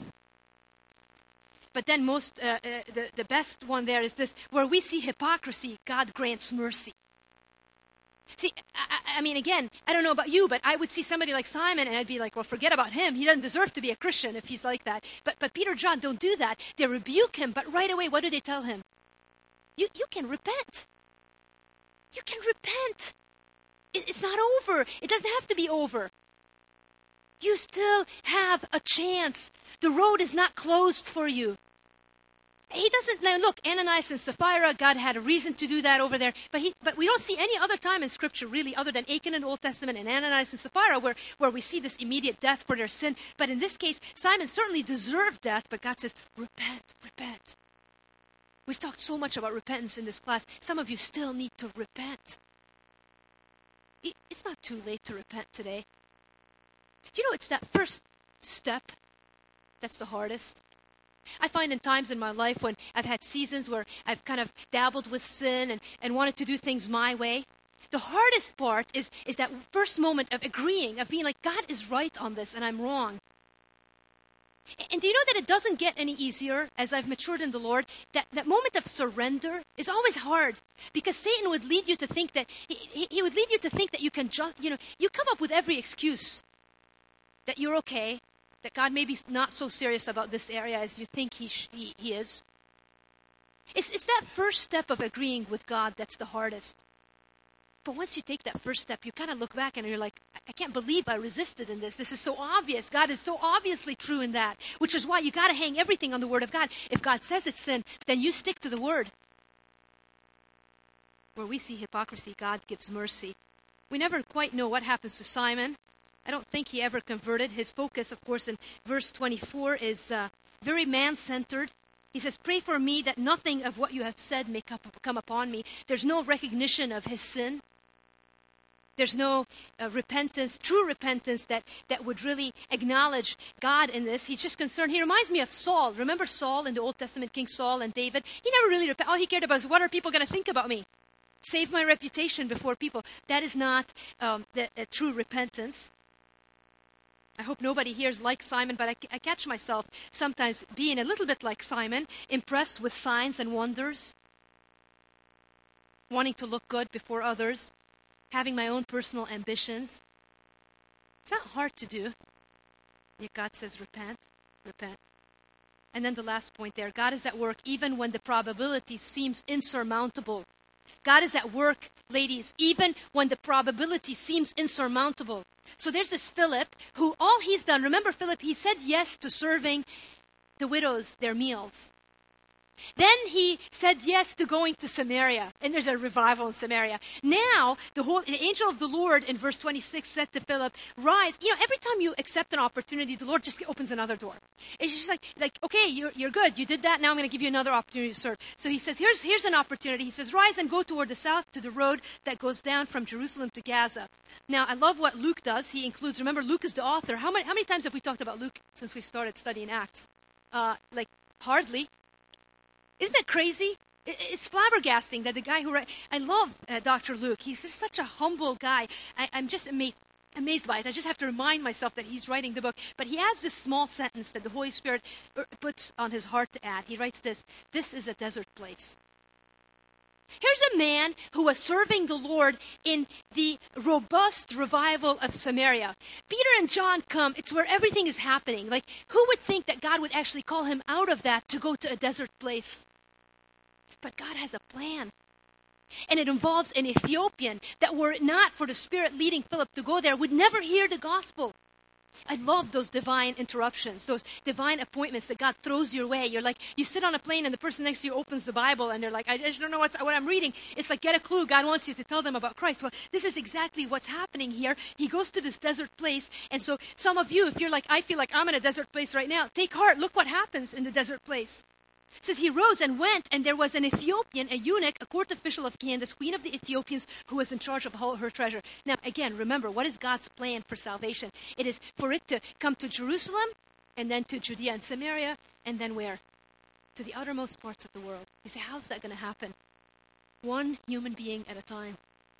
But then most, uh, uh, the, the best one there is this, where we see hypocrisy, God grants mercy. See, I, I mean, again, I don't know about you, but I would see somebody like Simon and I'd be like, well, forget about him. He doesn't deserve to be a Christian if he's like that. But, but Peter and John don't do that. They rebuke him, but right away, what do they tell him? You, you can repent. You can repent. It, it's not over. It doesn't have to be over. You still have a chance. The road is not closed for you. He doesn't, now look, Ananias and Sapphira, God had a reason to do that over there, but he, but we don't see any other time in Scripture really other than Achan in the Old Testament and Ananias and Sapphira where, where we see this immediate death for their sin. But in this case, Simon certainly deserved death, but God says, repent, repent. We've talked so much about repentance in this class. Some of you still need to repent. It's not too late to repent today. Do you know it's that first step that's the hardest? I find in times in my life when I've had seasons where I've kind of dabbled with sin and, and wanted to do things my way, the hardest part is, is that first moment of agreeing, of being like, God is right on this and I'm wrong. And do you know that it doesn't get any easier as I've matured in the Lord? That, that moment of surrender is always hard because Satan would lead you to think that, he, he would lead you to think that you can just, you know, you come up with every excuse that you're okay, that God may be not so serious about this area as you think he, sh- he, he is. It's, it's that first step of agreeing with God that's the hardest. But once you take that first step, you kind of look back and you're like, I can't believe I resisted in this. This is so obvious. God is so obviously true in that, which is why you got to hang everything on the Word of God. If God says it's sin, then you stick to the Word. where we see hypocrisy, God gives mercy. We never quite know what happens to Simon. I don't think he ever converted. His focus, of course, in verse twenty-four is uh, very man-centered. He says, pray for me that nothing of what you have said may come upon me. There's no recognition of his sin. There's no uh, repentance, true repentance that, that would really acknowledge God in this. He's just concerned. He reminds me of Saul. Remember Saul in the Old Testament, King Saul and David? He never really repented. All he cared about is, what are people going to think about me? Save my reputation before people. That is not um, the, the true repentance. I hope nobody here is like Simon, but I, I catch myself sometimes being a little bit like Simon, impressed with signs and wonders, wanting to look good before others, having my own personal ambitions. It's not hard to do. Yet God says, repent, repent. And then the last point there, God is at work even when the probability seems insurmountable. God is at work, ladies, even when the probability seems insurmountable. So there's this Philip who all he's done, remember Philip, he said yes to serving the widows their meals. Then he said yes to going to Samaria, and there's a revival in Samaria. Now, the whole the angel of the Lord in verse twenty-six said to Philip, rise. You know, every time you accept an opportunity, the Lord just opens another door. It's just like, like okay, you're, you're good. You did that. Now I'm going to give you another opportunity to serve. So he says, here's, here's an opportunity. He says, rise and go toward the south to the road that goes down from Jerusalem to Gaza. Now, I love what Luke does. He includes, remember, Luke is the author. How many, how many times have we talked about Luke since we started studying Acts? Uh, like, hardly. Isn't that crazy? It's flabbergasting that the guy who wrote, I love uh, Doctor Luke. He's just such a humble guy. I, I'm just amazed, amazed by it. I just have to remind myself that he's writing the book. But he adds this small sentence that the Holy Spirit puts on his heart to add. He writes this, this is a desert place. Here's a man who was serving the Lord in the robust revival of Samaria. Peter and John come. It's where everything is happening. Like, who would think that God would actually call him out of that to go to a desert place? But God has a plan. And it involves an Ethiopian that, were it not for the Spirit leading Philip to go there, would never hear the gospel. I love those divine interruptions, those divine appointments that God throws your way. You're like, you sit on a plane and the person next to you opens the Bible and they're like, I just don't know what's, what I'm reading. It's like, get a clue. God wants you to tell them about Christ. Well, this is exactly what's happening here. He goes to this desert place. And so some of you, if you're like, I feel like I'm in a desert place right now, take heart. Look what happens in the desert place. It says he rose and went, and there was an Ethiopian, a eunuch, a court official of Candace, queen of the Ethiopians, who was in charge of all her treasure. Now, again, remember, what is God's plan for salvation? It is for it to come to Jerusalem, and then to Judea and Samaria, and then where? To the outermost parts of the world. You say, how's that going to happen? One human being at a time.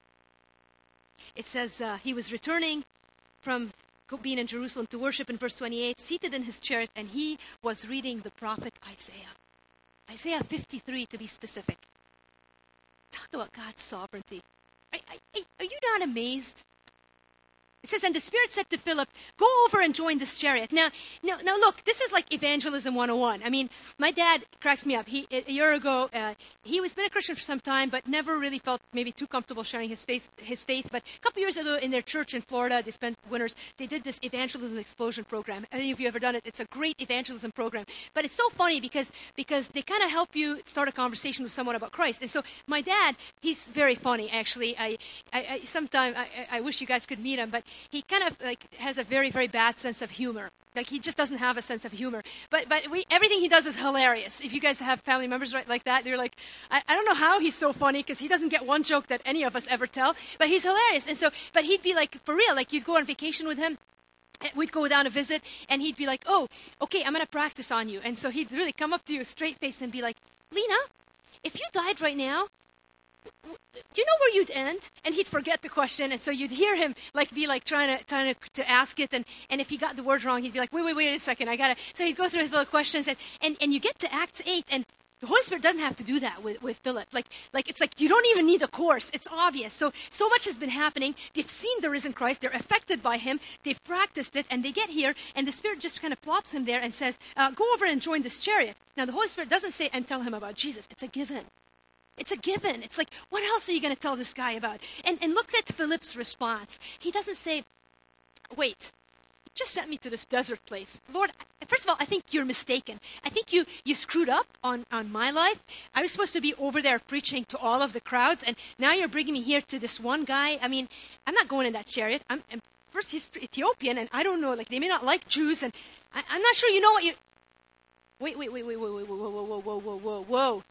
It says uh, he was returning from being in Jerusalem to worship in verse twenty-eight, seated in his chariot, and he was reading the prophet Isaiah. Isaiah fifty-three, to be specific. Talk about God's sovereignty. Are, are, are you not amazed? It says, and the Spirit said to Philip, go over and join this chariot. Now, now, now look, this is like evangelism one oh one. I mean, my dad cracks me up. He, a year ago, uh, he was been a Christian for some time, but never really felt maybe too comfortable sharing his faith. His faith. But a couple years ago in their church in Florida, they spent winters, they did this evangelism explosion program. Any of you ever done it? It's a great evangelism program. But it's so funny because, because they kind of help you start a conversation with someone about Christ. And so my dad, he's very funny, actually. I, I, I sometimes, I, I wish you guys could meet him, but he kind of like has a very, very bad sense of humor. Like he just doesn't have a sense of humor. But but we, everything he does is hilarious. If you guys have family members right like that, you're like, I, I don't know how he's so funny because he doesn't get one joke that any of us ever tell. But he's hilarious. And so, but he'd be like, for real, like you'd go on vacation with him. We'd go down to visit, and he'd be like, oh, okay, I'm going to practice on you. And so he'd really come up to you straight face and be like, Lena, if you died right now, do you know where you'd end? And he'd forget the question, and so you'd hear him like be like trying to trying to, to ask it, and, and if he got the words wrong, he'd be like, wait, wait, wait a second, I gotta. So he'd go through his little questions, and, and, and you get to Acts eight, and the Holy Spirit doesn't have to do that with, with Philip. Like like it's like you don't even need a course. It's obvious. So so much has been happening. They've seen the risen Christ. They're affected by him. They've practiced it, and they get here, and the Spirit just kind of plops him there and says, uh, go over and join this chariot. Now the Holy Spirit doesn't say and tell him about Jesus. It's a given. It's a given. It's like, what else are you going to tell this guy about? And and look at Philip's response. He doesn't say, wait, just sent me to this desert place. Lord, first of all, I think you're mistaken. I think you, you screwed up on, on my life. I was supposed to be over there preaching to all of the crowds, and now you're bringing me here to this one guy. I mean, I'm not going in that chariot. I'm, I'm first, he's Ethiopian, and I don't know, like, they may not like Jews, and I, I'm not sure you know what you're... Wait, wait, wait, wait, wait, wait, whoa, whoa, whoa, whoa, whoa, whoa, whoa.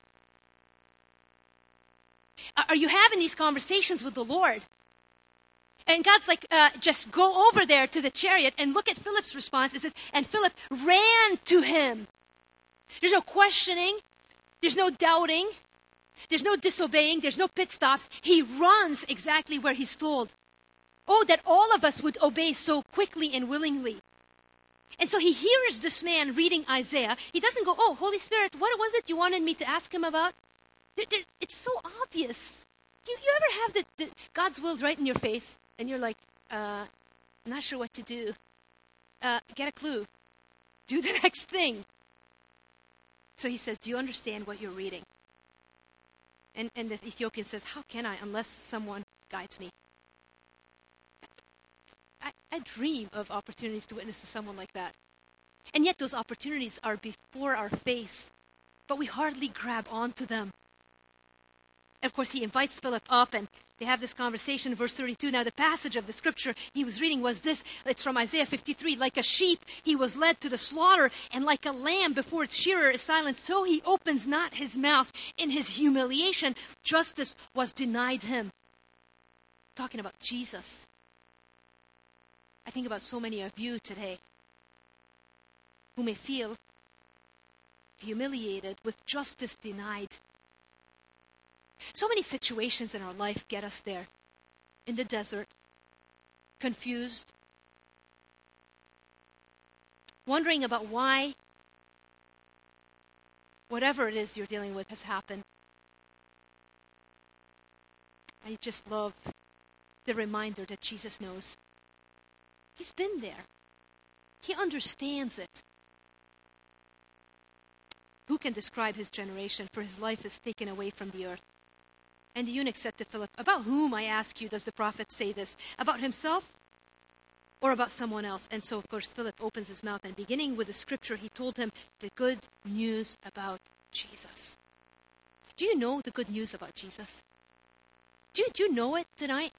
Are you having these conversations with the Lord? And God's like, uh, just go over there to the chariot and look at Philip's response. It says, and Philip ran to him. There's no questioning. There's no doubting. There's no disobeying. There's no pit stops. He runs exactly where he's told. Oh, that all of us would obey so quickly and willingly. And so he hears this man reading Isaiah. He doesn't go, oh, Holy Spirit, what was it you wanted me to ask him about? There, there, it's so obvious. You, you ever have the, the God's will right in your face, and you're like, uh, I'm not sure what to do. Uh, get a clue. Do the next thing. So he says, do you understand what you're reading? And, and the Ethiopian says, how can I unless someone guides me? I, I dream of opportunities to witness to someone like that. And yet those opportunities are before our face, but we hardly grab onto them. And of course, he invites Philip up, and they have this conversation. Verse thirty-two, now the passage of the scripture he was reading was this. It's from Isaiah fifty-three. Like a sheep, he was led to the slaughter, and like a lamb before its shearer is silent, so he opens not his mouth. In his humiliation, justice was denied him. Talking about Jesus. I think about so many of you today who may feel humiliated with justice denied. So many situations in our life get us there. In the desert, confused, wondering about why whatever it is you're dealing with has happened. I just love the reminder that Jesus knows. He's been there. He understands it. Who can describe his generation? For his life is taken away from the earth. And the eunuch said to Philip, about whom, I ask you, does the prophet say this? About himself or about someone else? And so, of course, Philip opens his mouth, and beginning with the scripture, he told him the good news about Jesus. Do you know the good news about Jesus? Do you, do you know it tonight?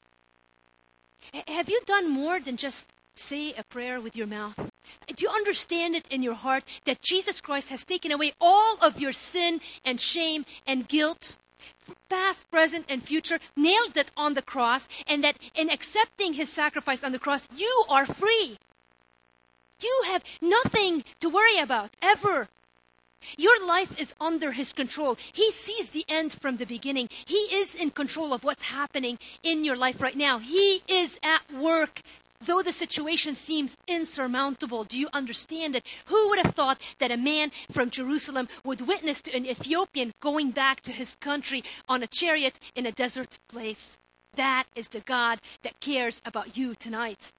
H- have you done more than just say a prayer with your mouth? Do you understand it in your heart that Jesus Christ has taken away all of your sin and shame and guilt? Past, present, and future, nailed it on the cross, and that in accepting his sacrifice on the cross, you are free. You have nothing to worry about, ever. Your life is under his control. He sees the end from the beginning. He is in control of what's happening in your life right now. He is at work. Though the situation seems insurmountable, do you understand it? Who would have thought that a man from Jerusalem would witness to an Ethiopian going back to his country on a chariot in a desert place? That is the God that cares about you tonight.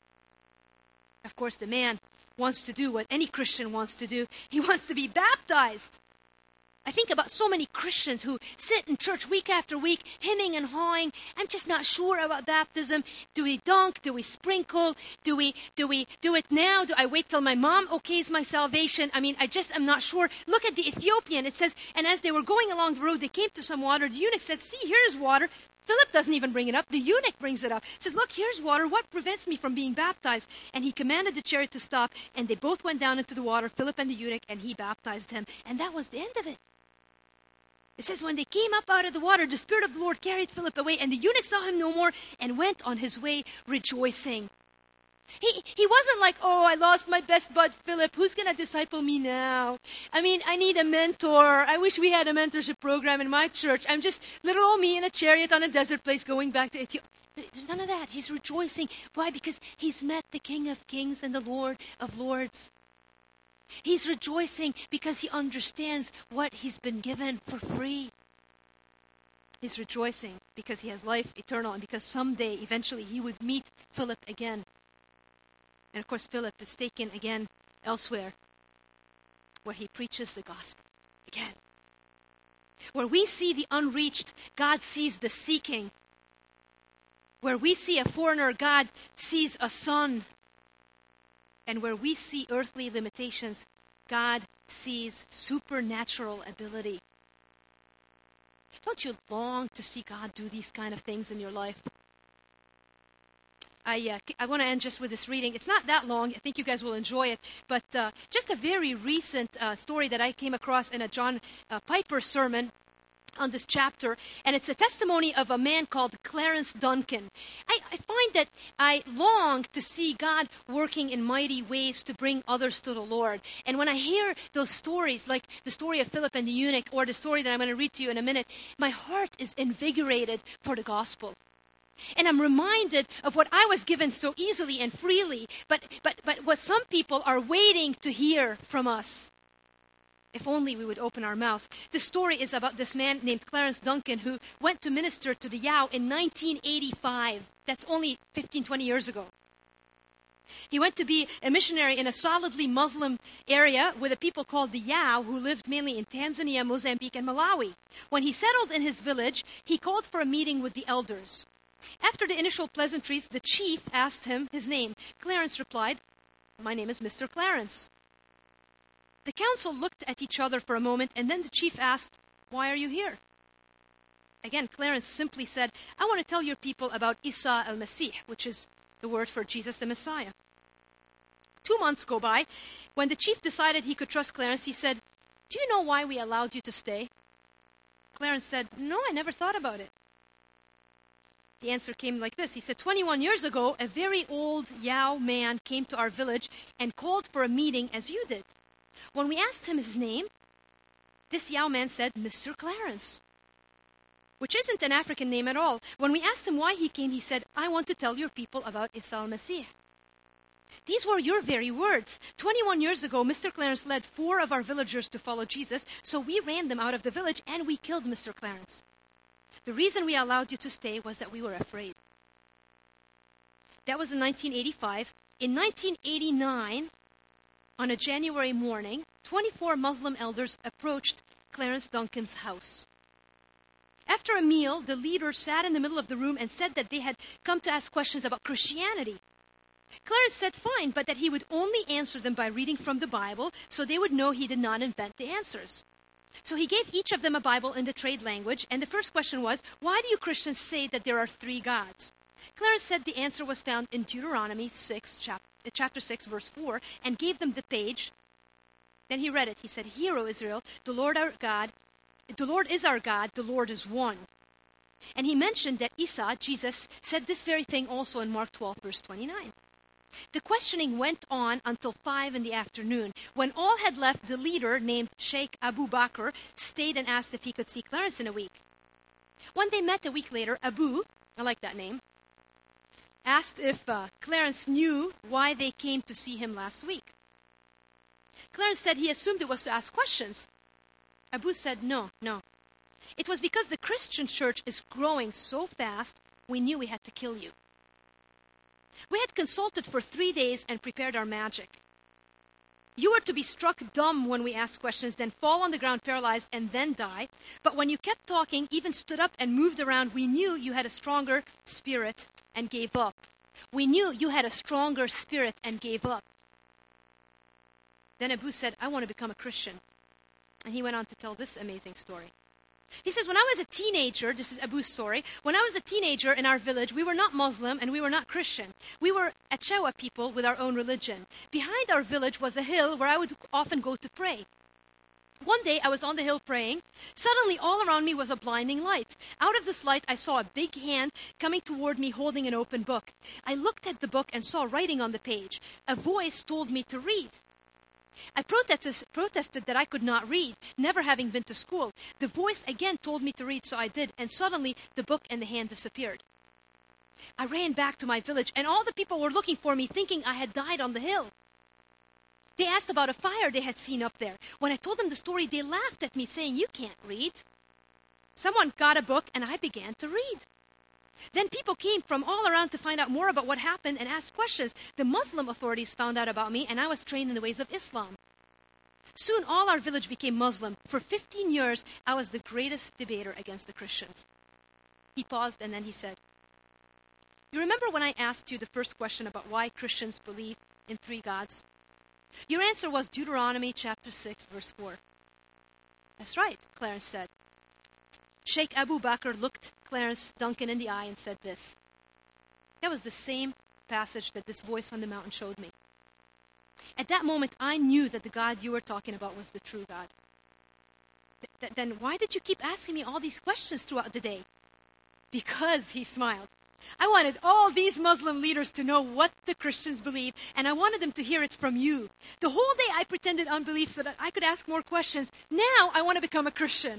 Of course, the man wants to do what any Christian wants to do. He wants to be baptized. I think about so many Christians who sit in church week after week, hemming and hawing. I'm just not sure about baptism. Do we dunk? Do we sprinkle? Do we do we do it now? Do I wait till my mom okays my salvation? I mean, I just am not sure. Look at the Ethiopian. It says, and as they were going along the road, they came to some water. The eunuch said, see, here's water. Philip doesn't even bring it up. The eunuch brings it up. He says, look, here's water. What prevents me from being baptized? And he commanded the chariot to stop, and they both went down into the water, Philip and the eunuch, and he baptized him. And that was the end of it. It says, when they came up out of the water, the Spirit of the Lord carried Philip away, and the eunuch saw him no more and went on his way rejoicing. He he wasn't like, oh, I lost my best bud, Philip. Who's going to disciple me now? I mean, I need a mentor. I wish we had a mentorship program in my church. I'm just little old me in a chariot on a desert place going back to Ethiopia. There's none of that. He's rejoicing. Why? Because he's met the King of Kings and the Lord of Lords. He's rejoicing because he understands what he's been given for free. He's rejoicing because he has life eternal, and because someday, eventually, he would meet Philip again. And of course, Philip is taken again elsewhere, where he preaches the gospel again. Where we see the unreached, God sees the seeking. Where we see a foreigner, God sees a son. And where we see earthly limitations, God sees supernatural ability. Don't you long to see God do these kind of things in your life? I uh, I want to end just with this reading. It's not that long. I think you guys will enjoy it. But uh, just a very recent uh, story that I came across in a John uh, Piper sermon on this chapter, and it's a testimony of a man called Clarence Duncan. I, I find that I long to see God working in mighty ways to bring others to the Lord. And when I hear those stories, like the story of Philip and the eunuch, or the story that I'm going to read to you in a minute, my heart is invigorated for the gospel. And I'm reminded of what I was given so easily and freely, but, but, but what some people are waiting to hear from us. If only we would open our mouth. The story is about this man named Clarence Duncan who went to minister to the Yao in nineteen eighty-five. That's only fifteen, twenty years ago. He went to be a missionary in a solidly Muslim area with a people called the Yao who lived mainly in Tanzania, Mozambique, and Malawi. When he settled in his village, he called for a meeting with the elders. After the initial pleasantries, the chief asked him his name. Clarence replied, "My name is Mister Clarence." The council looked at each other for a moment, and then the chief asked, "Why are you here?" Again, Clarence simply said, "I want to tell your people about Isa al-Masih," which is the word for Jesus the Messiah. Two months go by. When the chief decided he could trust Clarence, he said, "Do you know why we allowed you to stay?" Clarence said, "No, I never thought about it." The answer came like this. He said, twenty-one years ago, a very old Yao man came to our village and called for a meeting as you did. When we asked him his name, this Yao man said, Mister Clarence, which isn't an African name at all. When we asked him why he came, he said, "I want to tell your people about Isa al-Masih." These were your very words. twenty-one years ago, Mister Clarence led four of our villagers to follow Jesus, so we ran them out of the village and we killed Mister Clarence. The reason we allowed you to stay was that we were afraid. That was in nineteen eighty-five. In nineteen eighty-nine, on a January morning, twenty-four Muslim elders approached Clarence Duncan's house. After a meal, the leader sat in the middle of the room and said that they had come to ask questions about Christianity. Clarence said fine, but that he would only answer them by reading from the Bible, so they would know he did not invent the answers. So he gave each of them a Bible in the trade language, and the first question was, "Why do you Christians say that there are three gods?" Clarence said the answer was found in Deuteronomy six, chapter chapter six, verse four, and gave them the page. Then he read it. He said, "Hear, O Israel, the Lord our God, the Lord is our God, the Lord is one." And he mentioned that Isa, Jesus, said this very thing also in Mark twelve, verse twenty-nine. The questioning went on until five in the afternoon. When all had left, the leader, named Sheikh Abu Bakr, stayed and asked if he could see Clarence in a week. When they met a week later, Abu, I like that name, asked if uh, Clarence knew why they came to see him last week. Clarence said he assumed it was to ask questions. Abu said, no, no. It was because the Christian church is growing so fast, we knew we had to kill you. We had consulted for three days and prepared our magic. You were to be struck dumb when we asked questions, then fall on the ground paralyzed, and then die. But when you kept talking, even stood up and moved around, we knew you had a stronger spirit and gave up. We knew you had a stronger spirit and gave up. Then Abu said, I want to become a Christian. And he went on to tell this amazing story. He says, when I was a teenager, this is Abu's story, when I was a teenager in our village, we were not Muslim and we were not Christian. We were Achawa people with our own religion. Behind our village was a hill where I would often go to pray. One day, I was on the hill praying. Suddenly, all around me was a blinding light. Out of this light, I saw a big hand coming toward me holding an open book. I looked at the book and saw writing on the page. A voice told me to read. I protested, protested that I could not read, never having been to school. The voice again told me to read, so I did, and suddenly the book and the hand disappeared. I ran back to my village, and all the people were looking for me, thinking I had died on the hill. They asked about a fire they had seen up there. When I told them the story, they laughed at me, saying, you can't read. Someone got a book, and I began to read. Then people came from all around to find out more about what happened and ask questions. The Muslim authorities found out about me, and I was trained in the ways of Islam. Soon, all our village became Muslim. For fifteen years, I was the greatest debater against the Christians. He paused, and then he said, you remember when I asked you the first question about why Christians believe in three gods? Your answer was Deuteronomy chapter six, verse four. That's right, Clarence said. Sheikh Abu Bakr looked Clarence Duncan in the eye and said this. That was the same passage that this voice on the mountain showed me. At that moment, I knew that the God you were talking about was the true God. Th- th- then why did you keep asking me all these questions throughout the day? Because, he smiled, I wanted all these Muslim leaders to know what the Christians believe, and I wanted them to hear it from you. The whole day I pretended unbelief so that I could ask more questions. Now I want to become a Christian.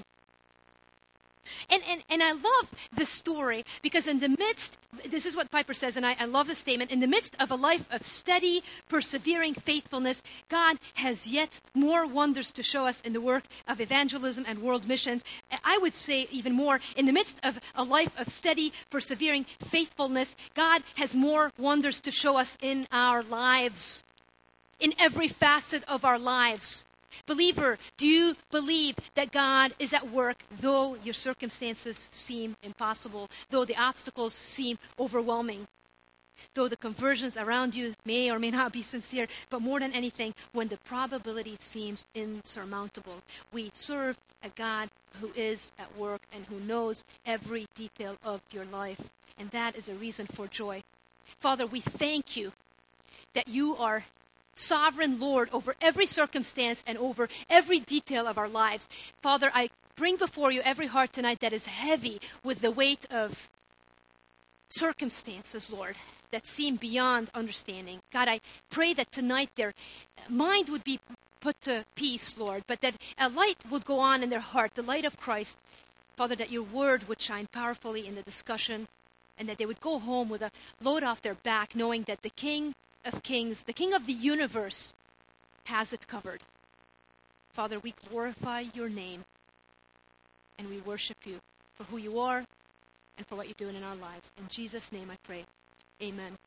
And, and and I love this story because in the midst, this is what Piper says, and I, I love this statement, in the midst of a life of steady, persevering faithfulness, God has yet more wonders to show us in the work of evangelism and world missions. I would say even more, in the midst of a life of steady, persevering faithfulness, God has more wonders to show us in our lives, in every facet of our lives. Believer, do you believe that God is at work though your circumstances seem impossible, though the obstacles seem overwhelming, though the conversions around you may or may not be sincere, but more than anything, when the probability seems insurmountable? We serve a God who is at work and who knows every detail of your life, and that is a reason for joy. Father, we thank you that you are sovereign Lord over every circumstance and over every detail of our lives. Father, I bring before you every heart tonight that is heavy with the weight of circumstances, Lord, that seem beyond understanding. God, I pray that tonight their mind would be put to peace, Lord, but that a light would go on in their heart, the light of Christ. Father, that your word would shine powerfully in the discussion, and that they would go home with a load off their back, knowing that the King of Kings, the King of the universe, has it covered. Father, we glorify your name and we worship you for who you are and for what you're doing in our lives. In Jesus' name I pray. Amen.